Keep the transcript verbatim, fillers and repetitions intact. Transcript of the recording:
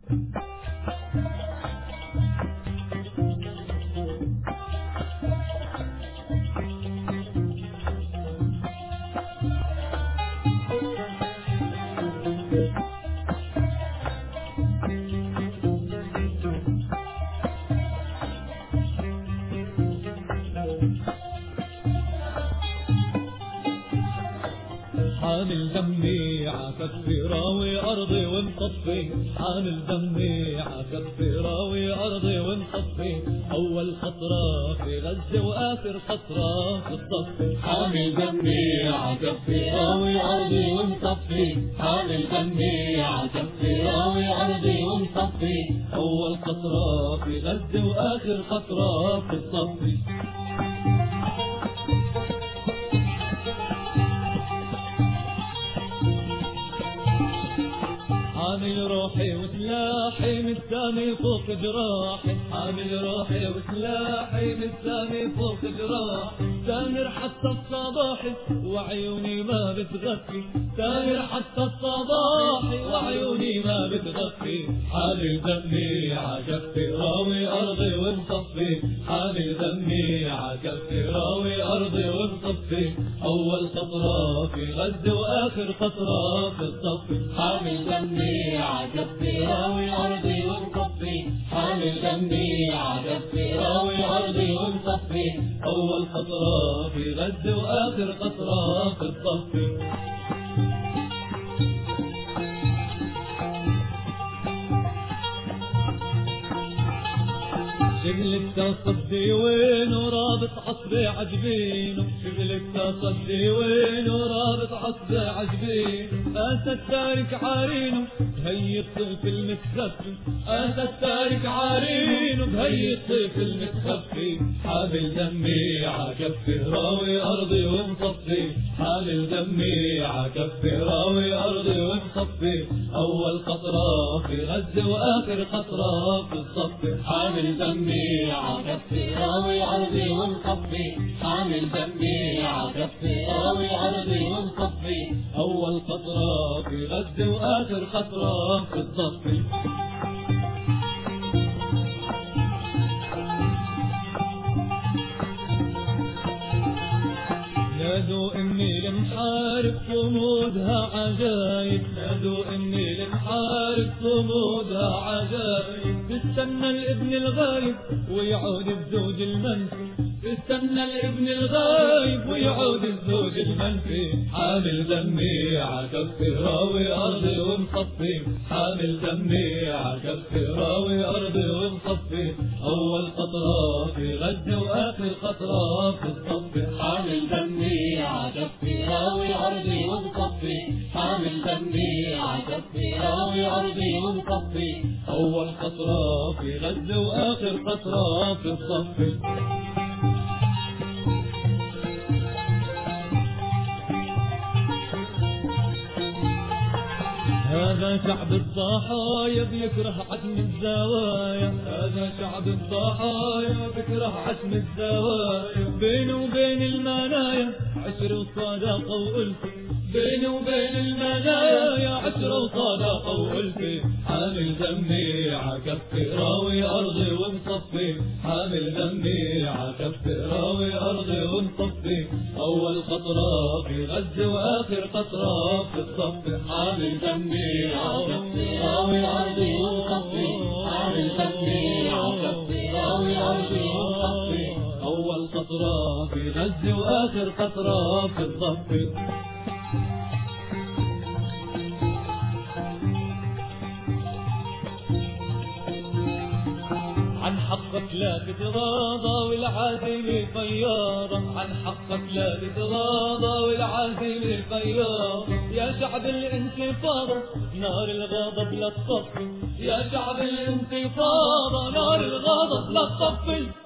حامل دمي عكفي راوي أرضي ومصفي، حامل دمي عكفي راوي أرضي ومصفي، أول خطرة في غزة وآخر خطرة في الصف. حامل دمي عكفي راوي أرضي ومصفي، حامل دمي عكفي راوي أرضي ومصفي، أول خطرة في غزة وآخر خطرة في الصف. حامل روحي وسلاحي متسامي فوق جراحي، حامل روحي وسلاحي متسامي فوق جراحي، سامر حتى الصباحي وعيوني ما بتغفي، سامر حتى الصباحي وعيوني ما بتغفي. حامل دمي عكفي راوي أرضي ومصفي، حامل دمي عكفي راوي أرضي ومصفي، أول خطرة في غزة وآخر خطرة في الصف. حامل دمي عكفي راوي أرضي ومصفي، حامل دمي عكفي راوي أرضي ومصفي، أول خطرة في غزة وآخر خطرة في الصف. شغلك تصدي وين ورابط عصبي عجبينه، شغلك تصدي وين ورابط عصبي عجبينه، أسد تارك عارينه بهي الطيف المتخفي، أسد تارك عارينه بهي الطيف المتخفي. حامل دمي عكفي راوي أرضي ومصفي، حامل دمي عكفي راوي أرضي ومصفي، أول خطرة في غزة وآخر خطرة في الصف. حامل دمي عكفي راوي أرضي ومصفي، حامل دمي عكفي راوي أرضي ومصفي، أول خطرة في غزة وآخر خطرة في الصف. نادوا إني المحارب صمودها عجايب، نادوا إني المحارب صمودها عجايب، تستنى الابن الغايب ويعود الزوج المنفي، تستنى الابن الغايب ويعود الزوج المنفي. حامل دمي عكفي راوي أرضي ومصفي، حامل دمي عكفي راوي أرضي ومصفي، أول خطرة في غزة وآخر خطرة في الصف. حامل دمي عكفي راوي أرضي ومصفي، حامل دمي عكفي راوي أرضي ومصفي، أول خطرة في غزة وآخر خطرة في الصف. هذا شعب الضحايا بيكره عتم الزوايا، هذا شعب الضحايا بيكره عتم الزوايا، بينه وبين المنايا عشرة وصداقة وألفة، بينه وبين المنايا عشرة وصداقة وألفة. حامل دمي عكفي راوي أرضي ومصفي، حامل دمي عكفي راوي أرضي ومصفي، أول خطرة في غزة وآخر خطرة في الصف. حامل دمي عكفي راوي أرضي ومصفي، حامل دمي عكفي راوي أرضي ومصفي، أول خطرة في غزة وآخر خطرة في الصف. عن حقك لا تتغاضى والعازم طيارة، عن حقك لا تتغاضى والعازم طيارة، يا شعب الانتفاضة نار الغضب لا تطفي، يا شعب الانتفاضة نار الغضب لا تطفي.